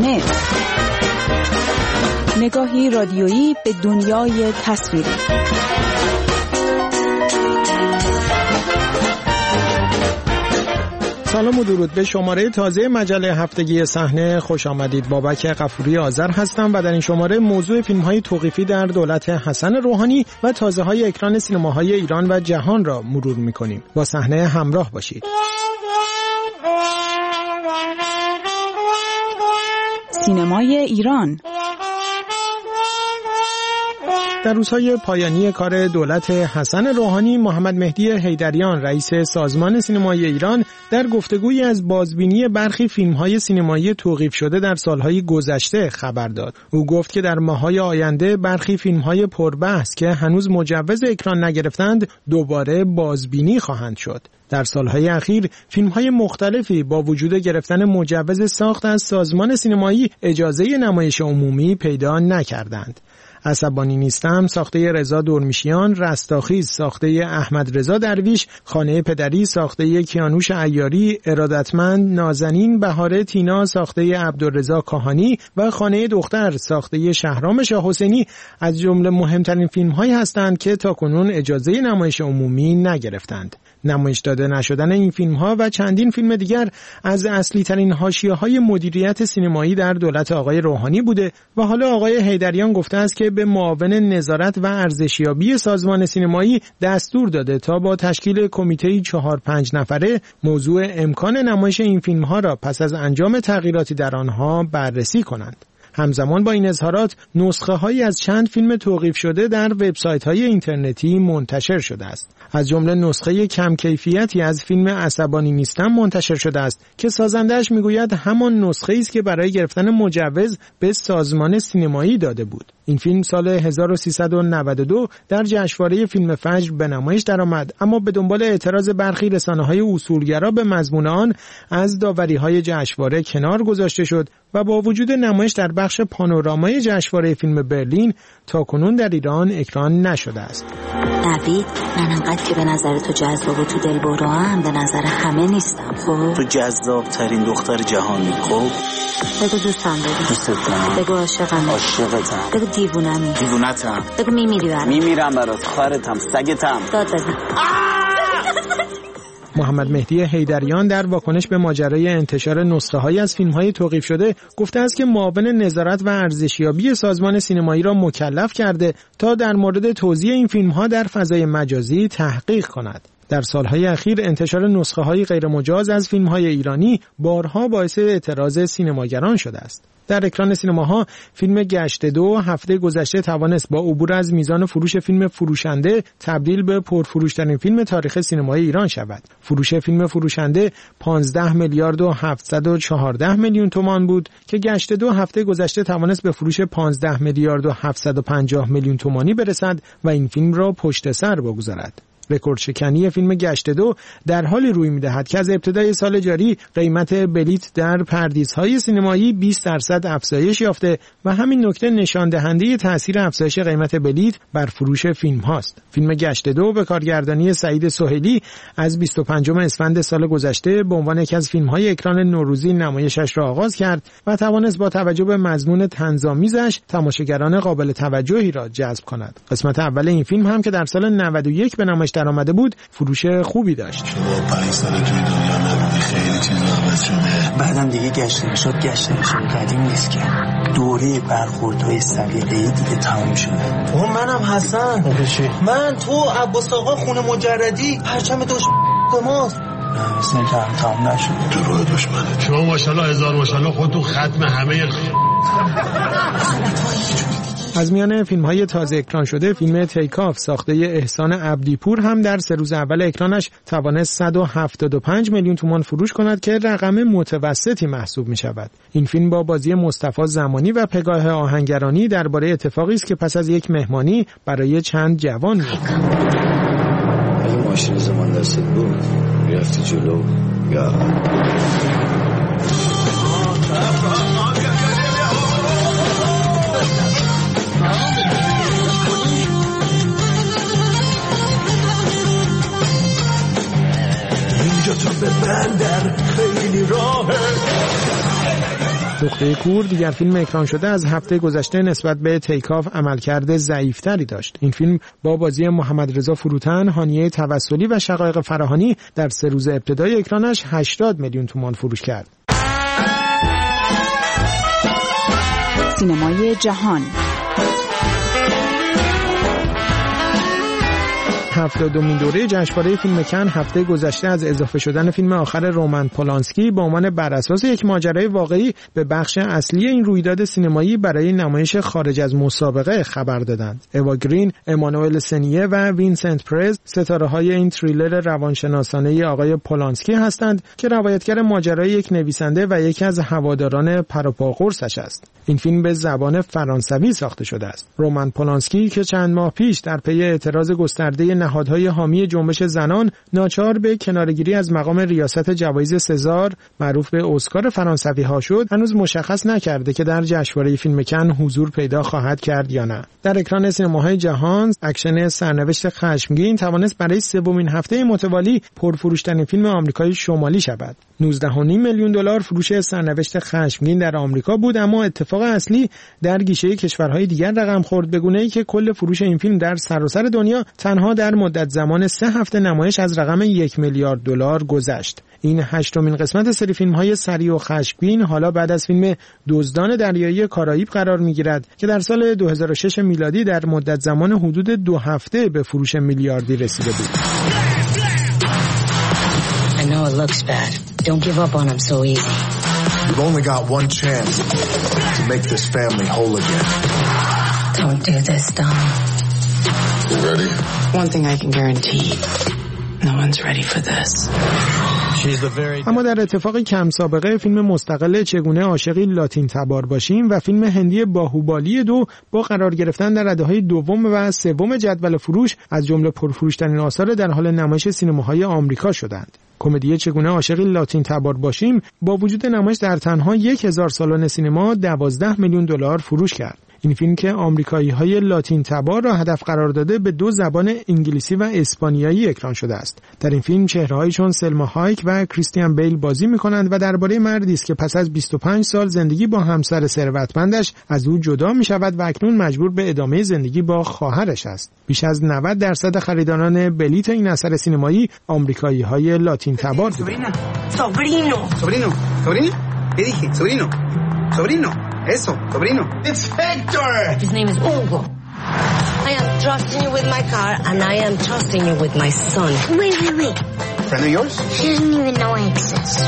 اینترنت، نگاهی رادیویی به دنیای تصویری. سلام و درود به شماره تازه مجله هفتگی صحنه خوش آمدید. بابک غفوری آذر هستم و در این شماره موضوع فیلم‌های توقیفی در دولت حسن روحانی و تازه‌های اکران سینماهای ایران و جهان را مرور می‌کنیم. با صحنه همراه باشید. سینمای ایران در روزهای پایانی کار دولت حسن روحانی، محمد مهدی حیدریان رئیس سازمان سینمای ایران در گفتگویی از بازبینی برخی فیلم‌های سینمایی توقیف شده در سالهای گذشته خبر داد. او گفت که در ماه‌های آینده برخی فیلم‌های پربحث که هنوز مجوز اکران نگرفتند دوباره بازبینی خواهند شد. در سالهای اخیر فیلم‌های مختلفی با وجود گرفتن مجوز ساخت از سازمان سینمایی اجازه نمایش عمومی پیدا نکردند. عصبانی نیستم ساخته رضا دورمیشیان، رستاخیز ساخته احمد رضا درویش، خانه پدری ساخته کیانوش عیاری، ارادتمند نازنین بهاره تینا ساخته عبدالرضا کاهانی و خانه دختر ساخته شهرام شاه حسینی از جمله مهمترین فیلم‌هایی هستند که تاکنون اجازه نمایش عمومی نگرفتند. نمایش داده نشدن این فیلم‌ها و چندین فیلم دیگر از اصلی ترین حاشیه‌های مدیریت سینمایی در دولت آقای روحانی بوده و حالا آقای حیدریان گفته است که به معاون نظارت و ارزشیابی سازمان سینمایی دستور داده تا با تشکیل کمیته 4-5 نفره موضوع امکان نمایش این فیلم‌ها را پس از انجام تغییراتی در آنها بررسی کنند. همزمان با این اظهارات نسخه‌هایی از چند فیلم توقیف شده در وبسایت‌های اینترنتی منتشر شده است. از جمله نسخه کم کیفیتی از فیلم عصبانی نیستم منتشر شده است که سازنده‌اش میگوید همان نسخه‌ای است که برای گرفتن مجوز به سازمان سینمایی داده بود. این فیلم سال 1392 در جشنواره فیلم فجر به نمایش درآمد، اما به دنبال اعتراض برخی رسانه‌های اصولگرا به مضمون آن از داوری‌های جشنواره کنار گذاشته شد و با وجود نمایش در بخش پانورامای جشنواره فیلم برلین تاکنون در ایران اکران نشده است. نوید، من انقدر که به نظر تو جذاب و تو دل برام به نظر همه نیستم. خب تو جذاب ترین دختر جهانی. خب بگو دوستم داری، دوست دارم، بگو عاشقم، عاشقتم، بگو دیوونمی، دیوونتم، بگو میمیرم برات، خواهرتم، سگتم. داد بزن. محمد مهدی حیدریان در واکنش به ماجرای انتشار نسخه‌هایی از فیلم‌های توقیف شده گفته است که معاون نظارت و ارزشیابی سازمان سینمایی را مکلف کرده تا در مورد توزیع این فیلم‌ها در فضای مجازی تحقیق کند. در سالهای اخیر انتشار نسخه‌های غیرمجاز از فیلم‌های ایرانی بارها باعث اعتراض سینماگران شده است. در اکران سینماها فیلم گشت 2 هفته گذشته توانست با عبور از میزان فروش فیلم فروشنده تبدیل به پرفروش‌ترین فیلم تاریخ سینمای ایران شود. فروش فیلم فروشنده 15 میلیارد و 714 میلیون تومان بود که گشت 2 هفته گذشته توانست به فروش 15 میلیارد و 750 میلیون تومانی برسد و این فیلم را پشت سر بگذارد. رکورد شکنی فیلم گشت 2 در حالی روی می‌دهد که از ابتدای سال جاری قیمت بلیت در پردیس‌های سینمایی 20% افزایش یافته و همین نکته نشان دهنده تأثیر افزایش قیمت بلیت بر فروش فیلم هاست. فیلم گشت 2 به کارگردانی سعید سهیلی از 25 اسفند سال گذشته به عنوان یکی از فیلم‌های اکران نوروزی نمایشش را آغاز کرد و توانست با توجه به مضمون طنزآمیزش تماشاگران قابل توجهی را جذب کند. قسمت اول این فیلم هم که در سال 91 به نمایش در آمده بود فروش خوبی داشت. 5 سال توی دنیا نبودی، خیلی چیزا عوض شده. بعدم دیگه گشت نشد قدیم نیست که دوره برخوردهای سلیقه‌ای دیگه تمام شده. منم حسن. من تو عباس آقا خونه مجردی پرچم ماست. مثل که هم تمام نشده. تو روح دشمنه. شما ماشاءالله هزار ماشاءالله خودتون ختم همه از میان فیلم‌های تازه اکران شده فیلم تیکاف ساخته احسان عبدیپور هم در 3 روز اول اکرانش توانست 175 میلیون تومان فروش کند که رقم متوسطی محسوب می‌شود. این فیلم با بازی مصطفی زمانی و پگاه آهنگرانی درباره اتفاقی است که پس از یک مهمانی برای چند جوان می‌افتد. اگه ماشین زمان دستت بود می‌رفتی جلو یا اینجا تا به بندر خیلی راهه. نقطه کور دیگر فیلم اکران شده از هفته گذشته نسبت به تیک آف عملکرد ضعیف‌تری داشت. این فیلم با بازی محمد رضا فروتن، هانیه توسلی و شقایق فراهانی در 3 روز ابتدای اکرانش 80 میلیون تومان فروش کرد. سینمای جهان 72مین دوره جشنواره فیلم کن هفته گذشته از اضافه شدن فیلم آخر رومن پولانسکی به عنوان بر اساس یک ماجرای واقعی به بخش اصلی این رویداد سینمایی برای نمایش خارج از مسابقه خبر دادند. اوا گرین، امانوئل سنیه و وینسنت پرز ستاره‌های این تریلر روانشناسانه آقای پولانسکی هستند که روایتگر ماجرای یک نویسنده و یکی از هواداران پروپاقرصش است. این فیلم به زبان فرانسوی ساخته شده است. رومن پولانسکی که چند ماه پیش در پی اعتراض گسترده نهادهای حامی جنبش زنان ناچار به کناره‌گیری از مقام ریاست جوایز سزار معروف به اسکار فرانسوی ها شد، هنوز مشخص نکرده که در جشنواره فیلم کن حضور پیدا خواهد کرد یا نه. در اکران سینماهای جهان، اکشن سرنوشت خشمگین توانست برای 3مین هفته متوالی پرفروش‌ترین فیلم آمریکای شمالی شود. 19.5 میلیون دلار فروش سرنوشت خشمگین در آمریکا بود، اما اتفاق اصلی در گیشه کشورهای دیگر رقم خورد، به گونه‌ای که کل فروش این فیلم در سراسر دنیا تنها در مدت زمان 3 هفته نمایش از رقم 1 میلیارد دلار گذشت. این 8مین قسمت سری فیلم‌های سریع و خشمگین حالا بعد از فیلم دزدان دریایی کارائیب قرار می‌گیرد که در سال 2006 میلادی در مدت زمان حدود 2 هفته به فروش میلیاردی رسیده بود. I know it looks bad. Don't give up on him so easy. You've only got one chance to make this family whole again. Don't do this, Dom. You ready? One thing I can guarantee. No one's ready for this. اما در اتفاقی کم سابقه فیلم مستقل چگونه عاشقی لاتین تبار باشیم و فیلم هندی باهوبالی 2 با قرار گرفتن در رده‌های دوم و سوم جدول فروش از جمله پرفروش‌ترین آثار در حال نمایش سینماهای آمریکا شدند. کمدی چگونه عاشقی لاتین تبار باشیم با وجود نمایش در تنها 1000 سالن سینما 12 میلیون دلار فروش کرد. این فیلم که آمریکایی‌های لاتین تبار را هدف قرار داده به 2 زبان انگلیسی و اسپانیایی اکران شده است. در این فیلم چهره‌هایی چون سلما هایک و کریستیان بیل بازی می‌کنند و درباره مردی است که پس از 25 سال زندگی با همسر ثروتمندش از او جدا می‌شود و اکنون مجبور به ادامه زندگی با خواهرش است. بیش از 90% خریداران بلیت این اثر سینمایی آمریکایی‌های لاتین تبار بودند. Eso, sobrino. It's Hector! His name is Hugo. I am trusting you with my car, and I am trusting you with my son. Wait. Friend of yours? She doesn't even know I exist.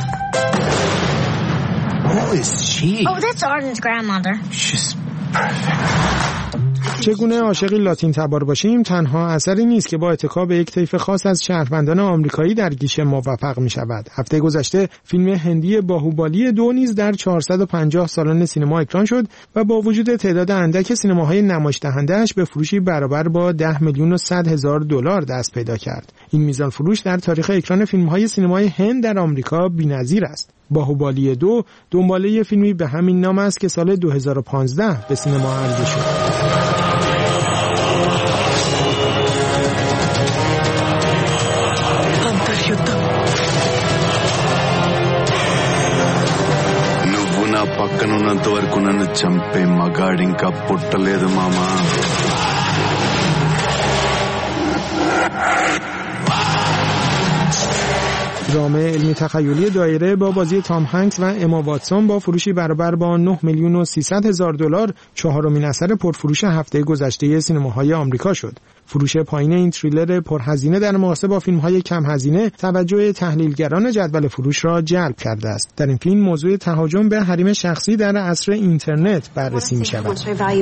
Who is she? Oh, that's Arden's grandmother. She's perfect. چگونه عاشقی لاتین تبار باشیم تنها اثری نیست که با اتکا به یک طیف خاص از شهروندان آمریکایی در گیشه موفق می شود. هفته گذشته فیلم هندی باهوبالی 2 نیز در 450 سالن سینما اکران شد و با وجود تعداد اندک سینماهای نمایش دهنده‌اش به فروشی برابر با 10 میلیون و 100 هزار دلار دست پیدا کرد. این میزان فروش در تاریخ اکران فیلم‌های سینمای هند در آمریکا بی‌نظیر است. باهوبالی 2 دنباله فیلمی به همین نام است که سال 2015 به سینما عرضه شد. పక్కనున్నంత వరకు నన్ను చంపే మగాడి ఇంకా పుట్టలేదు మామా. درام علمی تخیلی دایره با بازی تام هنگس و اما واتسون با فروشی برابر با 9 میلیون و 300 هزار دلار چهارمین اثر پرفروش هفته گذشته سینماهای آمریکا شد. فروش پایین این تریلر پرهزینه در مقایسه با فیلم‌های کم هزینه توجه تحلیلگران جدول فروش را جلب کرده است. در این فیلم موضوع تهاجم به حریم شخصی در عصر اینترنت بررسی می‌شود.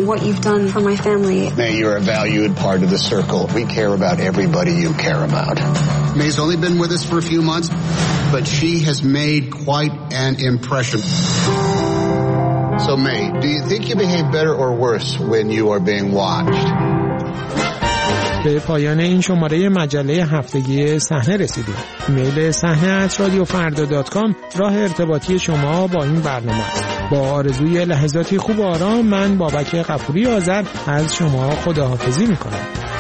May's only been with us for a few months, but she has made quite an impression. So May, do you think you behave better or worse when you are being watched? به پایان این شماره مجله هفتگی صحنه رسیدیم. ایمیل sahne@radiofarda.com راه ارتباطی شما با این برنامه است. با آرزوی لحظاتی خوب و آرام من بابک غفوری آذر از شما خداحافظی می‌کنم.